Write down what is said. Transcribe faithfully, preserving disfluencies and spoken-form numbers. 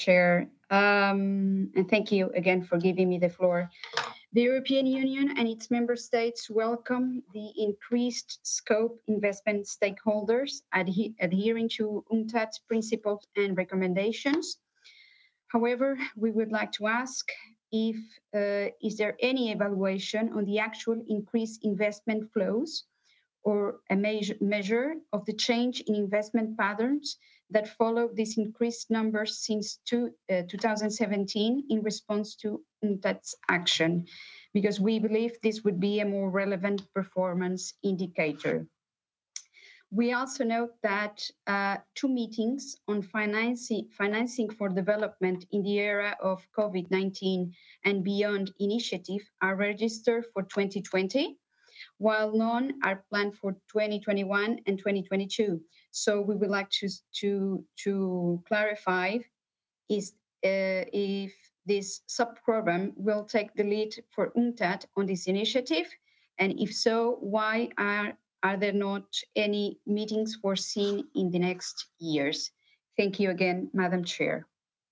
Chair. Um, and thank you again for giving me the floor. The European Union and its member states welcome the increased scope investment stakeholders adhe- adhering to UNCTAD's principles and recommendations. However, we would like to ask if uh, is there any evaluation on the actual increased investment flows or a measure, measure of the change in investment patterns that follow these increased numbers since two, uh, two thousand seventeen in response to UNCTAD's action, because we believe this would be a more relevant performance indicator. We also note that uh, two meetings on financing, financing for development in the era of COVID nineteen and beyond initiative are registered for twenty twenty, while none are planned for twenty twenty-one and twenty twenty-two. So we would like to, to, to clarify is uh, if this sub-program will take the lead for UNCTAD on this initiative, and if so, why are, are there not any meetings foreseen in the next years? Thank you again, Madam Chair.